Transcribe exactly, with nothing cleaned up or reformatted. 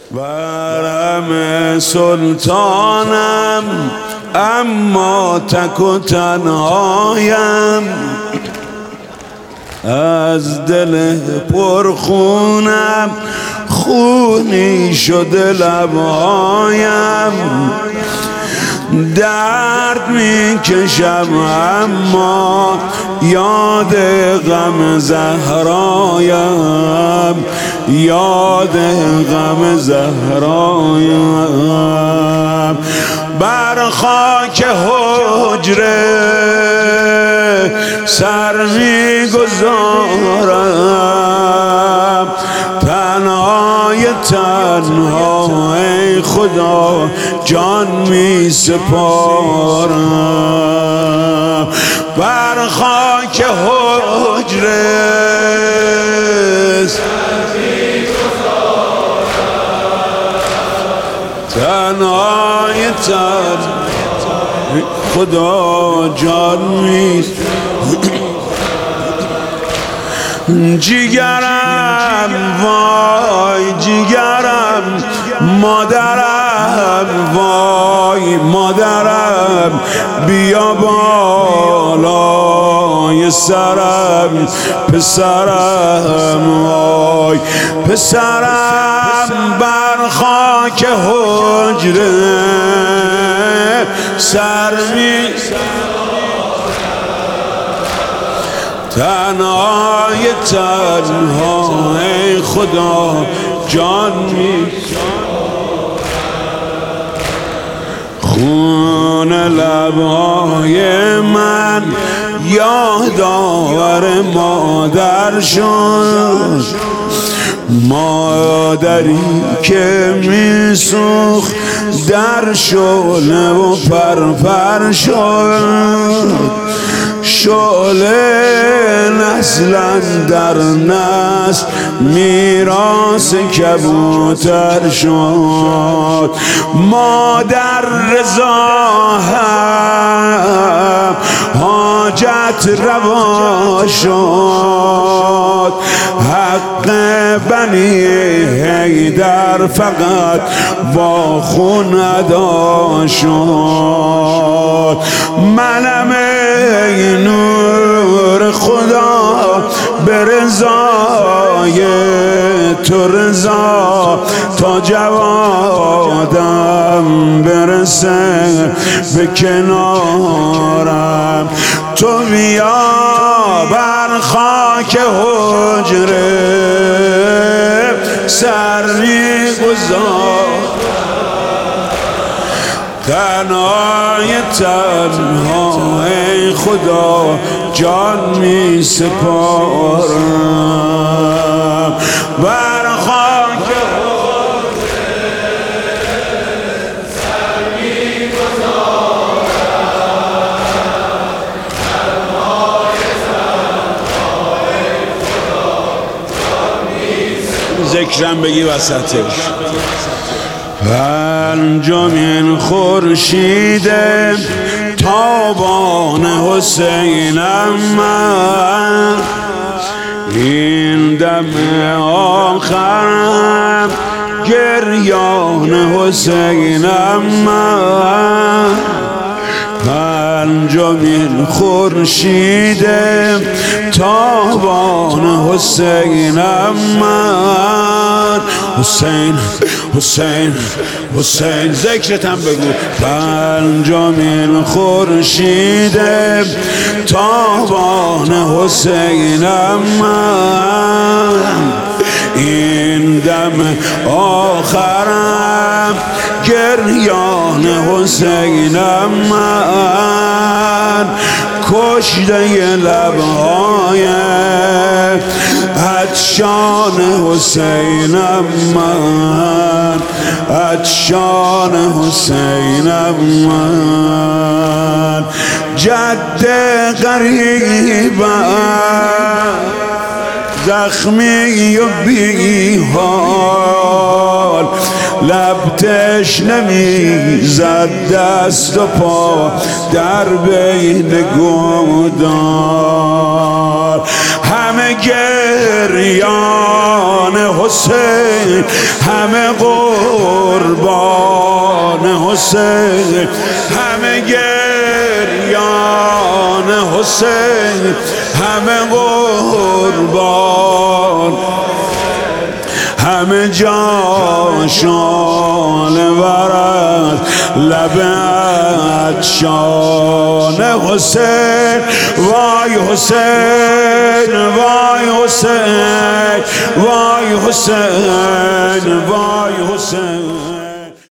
ورم سلطانم اما تک و تنهایم، از دل پرخونم خونی شده لبهایم. درد می کشم اما یاد غم زهرایم، یاد غم زهرایم. بر خاک حجره سر می گذارم، تنهای تنها ای خدا جان می سپارم. بر خاک حجره تنهای تن خدا جان می جیگرم وای جیگرم، مادرم وای مادرم، بیا بالای سرم پسرم وای پسرم. بر خاک حجره سر می تنهای تنها ای خدا جان می خون لبهای من یادآور مادر شد، مادری که میسوخت در شعله و پرپر شد. شعله نسلا در نسل میراث کبوتر شد. مادر رضا هم حاجت روا شد، حق بنی حیدر فقط با خون ادا شد. منم ای نور خدا به رضای تو رضا، تا جوادم برسه به کنارم. تو بیا بر خاک حجره سر می گذار، تنهای تنها ای خدا جان می سپارم. بر خاک حجره سر می گذارم، تنهای تنها ای خدا جان می سپارم. ذکرم بگی وسطش. پنجمین خورشید تابان حسینم من، این دم آخرم گریان حسینم من. پنجمین خورشید تابان حسینم من. حسین حسین حسین ذکرتم بگو. پنجمین خورشید تابان حسینم من، این دم آخرم گریان حسینم من. کشته لبهای عطشان حسینم من، عطشان حسینم من. جد غریبم زخمی و بی حال، لب تشنه میزد دست و پا در بین گودال. همه گریان حسین، همه قربان حسین، همه گریان حسین، همه قربان، همه جاشان ورد لب عطشان حسین. وای حسین، وای حسین، وای حسین، وای حسین.